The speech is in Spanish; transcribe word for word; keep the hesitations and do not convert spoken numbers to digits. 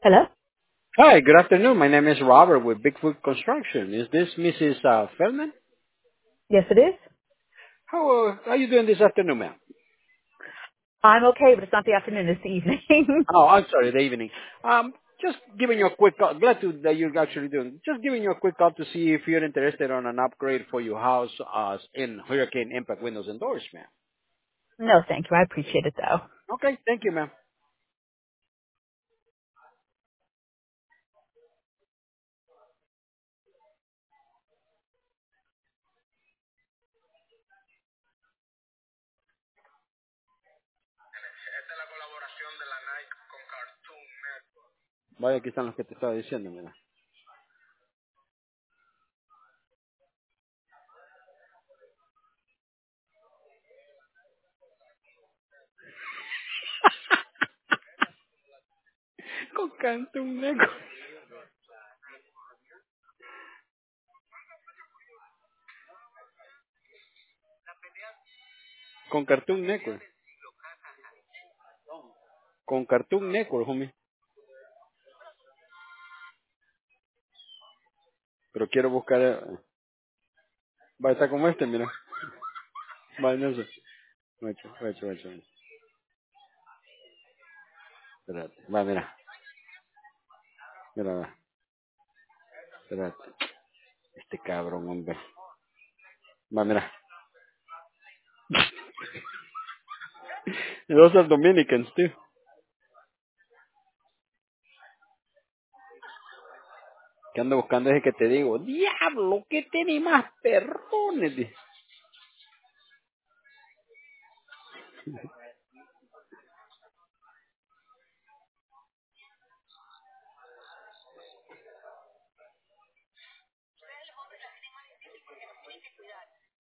Hello? Hi, good afternoon. My name is Robert with Bigfoot Construction. Is this Missus Uh, Feldman? Yes, it is. How uh, how are you doing this afternoon, ma'am? I'm okay, but it's not the afternoon, it's the evening. Oh, I'm sorry, the evening. Um, just giving you a quick call. Glad to that you're actually doing. Just giving you a quick call to see if you're interested on an upgrade for your house uh, in Hurricane Impact windows and doors, ma'am. No, thank you. I appreciate it, though. Okay, thank you, ma'am. Vaya, aquí están los que te estaba diciendo, mira. Con Cartoon Network. Con Cartoon Network. Con Cartoon Network, homie. Pero quiero buscar... eh, Va a estar como este, mira. Va, no sé. Mucho, mucho, mucho. Espérate. Va, mira. Mira, va. Espérate. Este cabrón, hombre. Va, mira. Those are Dominicans, tío. Que ando buscando ese que te digo. Diablo, que tiene más perrones. di-